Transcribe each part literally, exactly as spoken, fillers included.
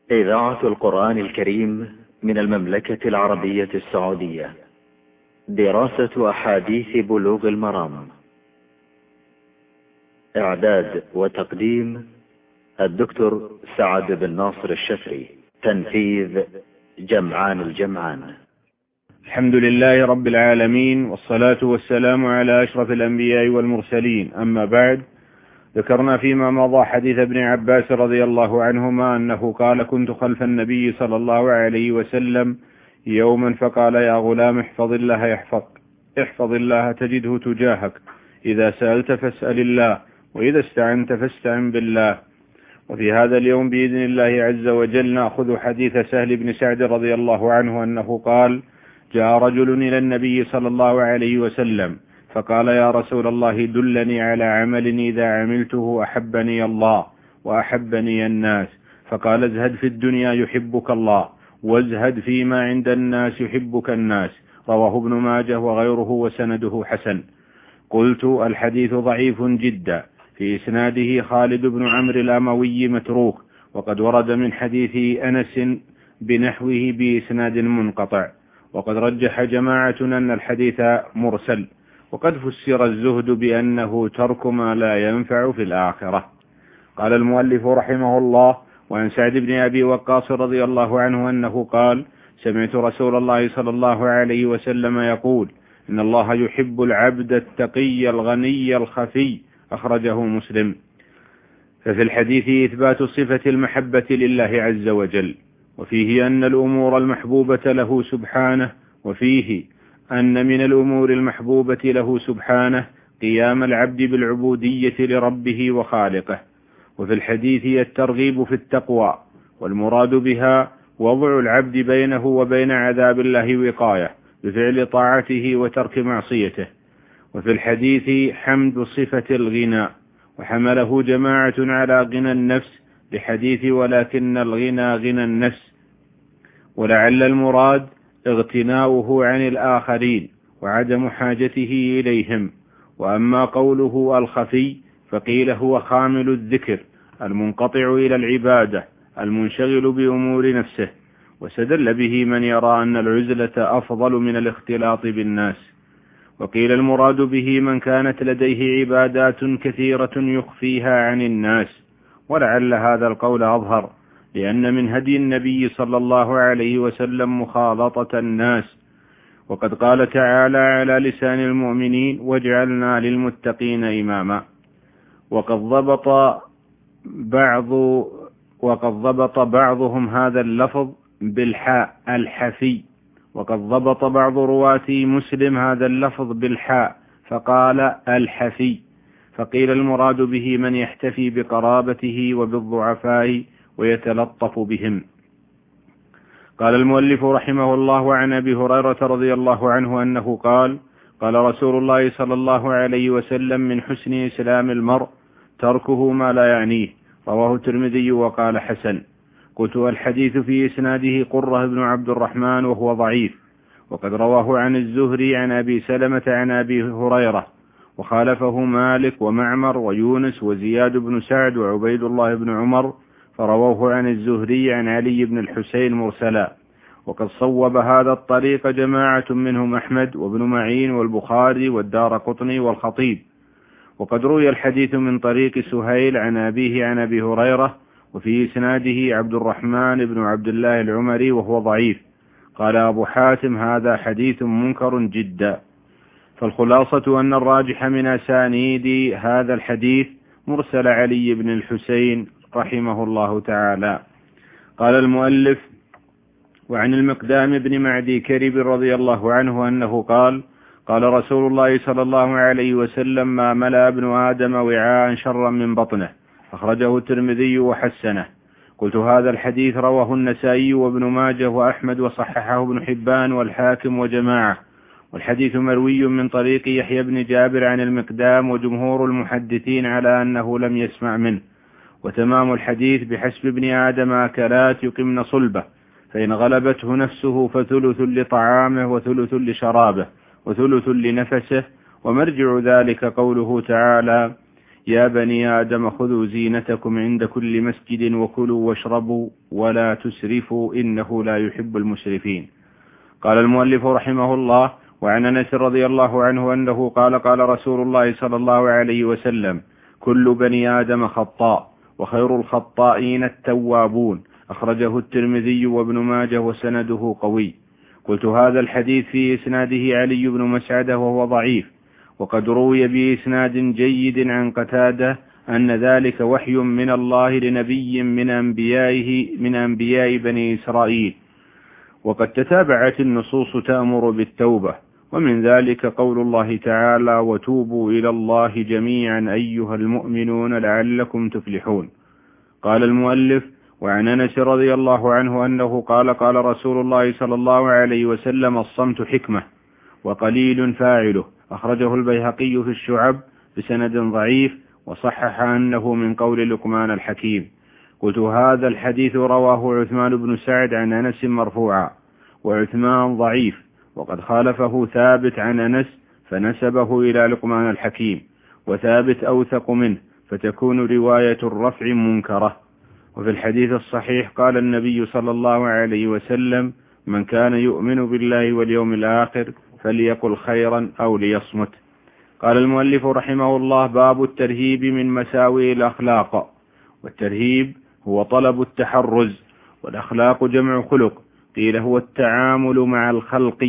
إذاعة القرآن الكريم من المملكة العربية السعودية. دراسة أحاديث بلوغ المرام. إعداد وتقديم الدكتور سعد بن ناصر الشفري. تنفيذ جمعان الجمعان. الحمد لله رب العالمين، والصلاة والسلام على أشرف الأنبياء والمرسلين. أما بعد، ذكرنا فيما مضى حديث ابن عباس رضي الله عنهما أنه قال: كنت خلف النبي صلى الله عليه وسلم يوما فقال: يا غلام احفظ الله يحفظك، احفظ الله تجده تجاهك، إذا سألت فاسأل الله، وإذا استعنت فاستعن بالله. وفي هذا اليوم بإذن الله عز وجل نأخذ حديث سهل بن سعد رضي الله عنه أنه قال: جاء رجل إلى النبي صلى الله عليه وسلم فقال: يا رسول الله دلني على عمل إذا عملته أحبني الله وأحبني الناس. فقال: ازهد في الدنيا يحبك الله، وازهد فيما عند الناس يحبك الناس. رواه ابن ماجه وغيره وسنده حسن. قلت: الحديث ضعيف جدا، في إسناده خالد بن عمرو الأموي متروك، وقد ورد من حديث أنس بنحوه بإسناد منقطع، وقد رجح جماعة أن الحديث مرسل، وقد فسر الزهد بأنه ترك ما لا ينفع في الآخرة. قال المؤلف رحمه الله: وعن سعد بن أبي وقاص رضي الله عنه أنه قال: سمعت رسول الله صلى الله عليه وسلم يقول: إن الله يحب العبد التقي الغني الخفي. أخرجه مسلم. ففي الحديث إثبات صفة المحبة لله عز وجل، وفيه أن الأمور المحبوبة له سبحانه، وفيه أن من الأمور المحبوبة له سبحانه قيام العبد بالعبودية لربه وخالقه. وفي الحديث الترغيب في التقوى، والمراد بها وضع العبد بينه وبين عذاب الله وقاية بفعل طاعته وترك معصيته. وفي الحديث حمد صفة الغنى، وحمله جماعة على غنى النفس لحديث ولكن الغنى غنى النفس، ولعل المراد اغتناؤه عن الآخرين وعدم حاجته إليهم. وأما قوله الخفي فقيل هو خامل الذكر المنقطع إلى العبادة المنشغل بأمور نفسه، واستدل به من يرى أن العزلة أفضل من الاختلاط بالناس. وقيل المراد به من كانت لديه عبادات كثيرة يخفيها عن الناس، ولعل هذا القول أظهر، لأن من هدي النبي صلى الله عليه وسلم مخالطة الناس، وقد قال تعالى على لسان المؤمنين: وجعلنا للمتقين إماما. وقد ضبط بعض وقد ضبط بعضهم هذا اللفظ بالحاء الحفي، وقد ضبط بعض رواة مسلم هذا اللفظ بالحاء فقال الحفي، فقيل المراد به من يحتفي بقرابته وبالضعفاء ويتلطف بهم. قال المؤلف رحمه الله: عن أبي هريرة رضي الله عنه أنه قال: قال رسول الله صلى الله عليه وسلم: من حسن إسلام المرء تركه ما لا يعنيه. رواه الترمذي وقال حسن. قلت: الحديث في إسناده قرة بن عبد الرحمن وهو ضعيف، وقد رواه عن الزهري عن أبي سلمة عن أبي هريرة، وخالفه مالك ومعمر ويونس وزياد بن سعد وعبيد الله بن عمر، فرواه عن الزهري عن علي بن الحسين مرسلا. وقد صوب هذا الطريق جماعة منهم أحمد وابن معين والبخاري والدارقطني والخطيب. وقد روي الحديث من طريق سهيل عن أبيه عن أبي هريرة، وفي إسناده عبد الرحمن بن عبد الله العمري وهو ضعيف. قال أبو حاتم: هذا حديث منكر جدا. فالخلاصة أن الراجح من أسانيد هذا الحديث مرسل علي بن الحسين رحمه الله تعالى. قال المؤلف: وعن المقدام بن معدي كرب رضي الله عنه أنه قال: قال رسول الله صلى الله عليه وسلم: ما ملأ ابن آدم وعاء شرا من بطنه. أخرجه الترمذي وحسنه. قلت: هذا الحديث رواه النسائي وابن ماجه وأحمد وصححه ابن حبان والحاكم وجماعة، والحديث مروي من طريق يحيى بن جابر عن المقدام، وجمهور المحدثين على أنه لم يسمع منه. وتمام الحديث: بحسب ابن آدم أكلات يقمن صلبه، فإن غلبته نفسه فثلث لطعامه وثلث لشرابه وثلث لنفسه، ومرجع ذلك قوله تعالى: يا بني آدم خذوا زينتكم عند كل مسجد وكلوا واشربوا ولا تسرفوا إنه لا يحب المسرفين. قال المؤلف رحمه الله: وعن أنس رضي الله عنه أنه قال: قال رسول الله صلى الله عليه وسلم: كل بني آدم خطاء وخير الخطائين التوابون. أخرجه الترمذي وابن ماجه وسنده قوي. قلت: هذا الحديث في إسناده علي بن مسعدة وهو ضعيف، وقد روي بإسناد جيد عن قتادة أن ذلك وحي من الله لنبي من أنبيائه من أنبياء بني إسرائيل، وقد تتابعت النصوص تأمر بالتوبة، ومن ذلك قول الله تعالى: وتوبوا إلى الله جميعا أيها المؤمنون لعلكم تفلحون. قال المؤلف: وعن أنس رضي الله عنه أنه قال: قال رسول الله صلى الله عليه وسلم: الصمت حكمة وقليل فاعله. أخرجه البيهقي في الشعب بسند ضعيف، وصحح أنه من قول لقمان الحكيم. قلت: هذا الحديث رواه عثمان بن سعد عن أنس مرفوعا، وعثمان ضعيف، وقد خالفه ثابت عن أنس فنسبه إلى لقمان الحكيم، وثابت أوثق منه، فتكون رواية الرفع منكرة. وفي الحديث الصحيح قال النبي صلى الله عليه وسلم: من كان يؤمن بالله واليوم الآخر فليقل خيرا أو ليصمت. قال المؤلف رحمه الله: باب الترهيب من مساوئ الأخلاق. والترهيب هو طلب التحرز، والأخلاق جمع خلق، قيل هو التعامل مع الخلق،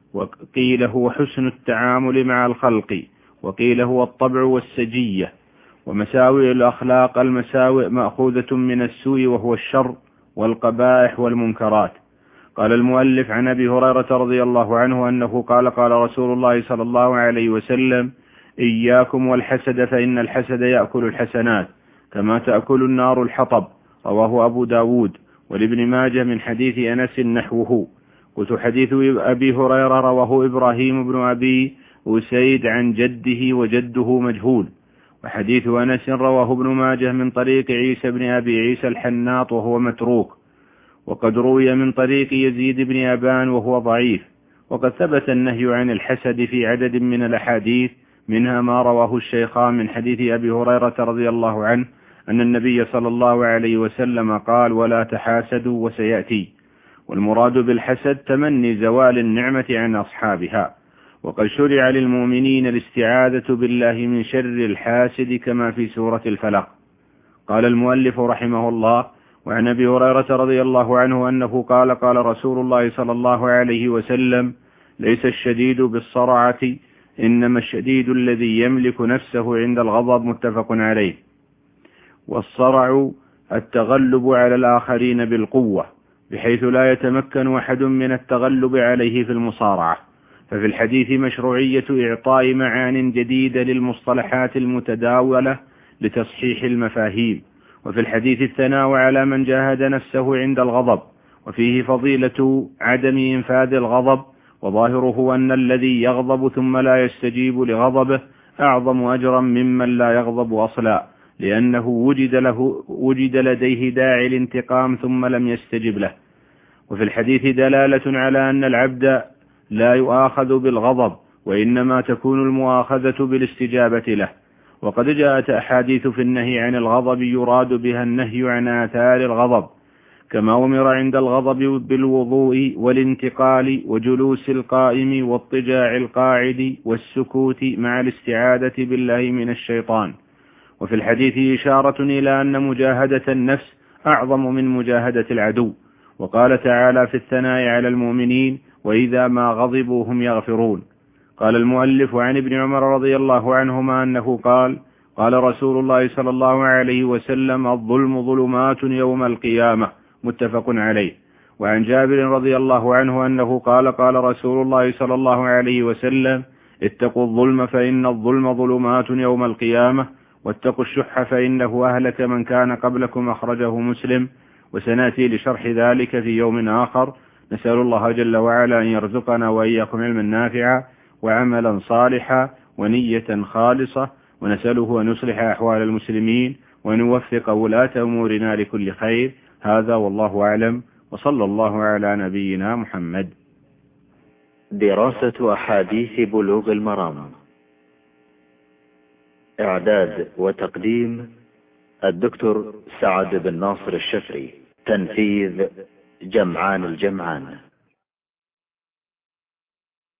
وقيل هو حسن التعامل مع الخلق، وقيل هو الطبع والسجية. ومساوئ الأخلاق المساوئ مأخوذة من السوء وهو الشر والقبائح والمنكرات. قال المؤلف: عن أبي هريرة رضي الله عنه أنه قال: قال رسول الله صلى الله عليه وسلم: إياكم والحسد فإن الحسد يأكل الحسنات كما تأكل النار الحطب. رواه أبو داود ولابن ماجه من حديث أنس نحوه. قلت: حديث أبي هريرة رواه إبراهيم بن أبي أسيد عن جده وجده مجهول. وحديث أنس رواه ابن ماجه من طريق عيسى بن أبي عيسى الحناط وهو متروك، وقد روي من طريق يزيد بن أبان وهو ضعيف. وقد ثبت النهي عن الحسد في عدد من الأحاديث، منها ما رواه الشيخان من حديث أبي هريرة رضي الله عنه أن النبي صلى الله عليه وسلم قال: ولا تحاسدوا وسيأتي. والمراد بالحسد تمني زوال النعمة عن أصحابها. وقد شرع للمؤمنين الاستعاذة بالله من شر الحاسد كما في سورة الفلق. قال المؤلف رحمه الله: وعن أبي هريرة رضي الله عنه أنه قال: قال رسول الله صلى الله عليه وسلم: ليس الشديد بالصرعة إنما الشديد الذي يملك نفسه عند الغضب. متفق عليه. والصرع التغلب على الآخرين بالقوة، بحيث لا يتمكن أحد من التغلب عليه في المصارعة. ففي الحديث مشروعية إعطاء معان جديدة للمصطلحات المتداولة لتصحيح المفاهيم. وفي الحديث الثناء على من جاهد نفسه عند الغضب، وفيه فضيلة عدم إنفاذ الغضب، وظاهره أن الذي يغضب ثم لا يستجيب لغضبه أعظم أجرا ممن لا يغضب أصلا، لأنه وجد له وجد لديه داعي الانتقام ثم لم يستجب له. وفي الحديث دلالة على أن العبد لا يؤاخذ بالغضب، وإنما تكون المؤاخذة بالاستجابة له. وقد جاءت أحاديث في النهي عن الغضب يراد بها النهي عن آثار الغضب، كما أمر عند الغضب بالوضوء والانتقال وجلوس القائم واضطجاع القاعد والسكوت مع الاستعاذة بالله من الشيطان. وفي الحديث إشارة إلى أن مجاهدة النفس أعظم من مجاهدة العدو. وقال تعالى في الثناء على المؤمنين: وإذا ما غضبوا هم يغفرون. قال المؤلف: عن ابن عمر رضي الله عنهما أنه قال: قال رسول الله صلى الله عليه وسلم: الظلم ظلمات يوم القيامة. متفق عليه. وعن جابر رضي الله عنه أنه قال: قال رسول الله صلى الله عليه وسلم: اتقوا الظلم فإن الظلم ظلمات يوم القيامة، واتقوا الشح فإنه أهلك من كان قبلكم. أخرجه مسلم. وسنأتي لشرح ذلك في يوم آخر. نسأل الله جل وعلا أن يرزقنا وإياكم علما نافعا وعملا صالحا ونية خالصة، ونسأله أن يصلح أحوال المسلمين وأن يوفق ولاة أمورنا لكل خير. هذا والله أعلم، وصلى الله على نبينا محمد. دراسة أحاديث بلوغ المرام. إعداد وتقديم الدكتور سعد بن ناصر الشفري. تنفيذ جمعان الجمعان.